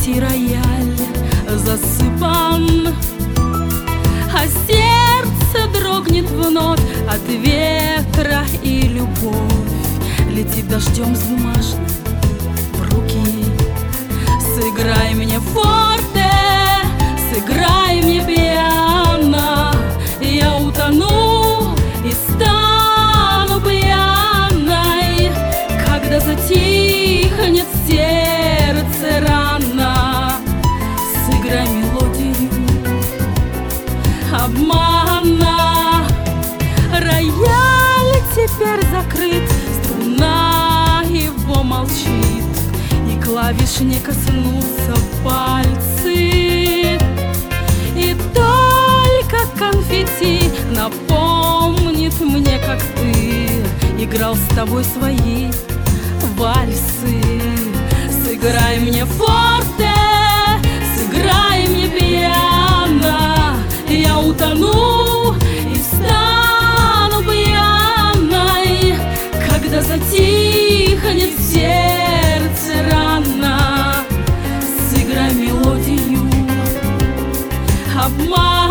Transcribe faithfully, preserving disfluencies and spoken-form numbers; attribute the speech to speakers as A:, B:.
A: Тихий рояль засыпан, а сердце дрогнет вновь от ветра, и любовь летит дождем с бумажным в руки. Сыграй мне форте, сыграй мне пиано, я утону и стану пьяной, когда затихнет сердце рано. Сыграй мелодию обмана. Рояль теперь закрыт, струна его молчит, и клавиш не коснутся пальцы, и только конфетти напомнит мне, как ты играл с тобой свои вальсы. Сыграй мне форте, сыграй мне пиано, я утону и стану пьяной, когда затихнет сердце рано. Сыграй мелодию обмана.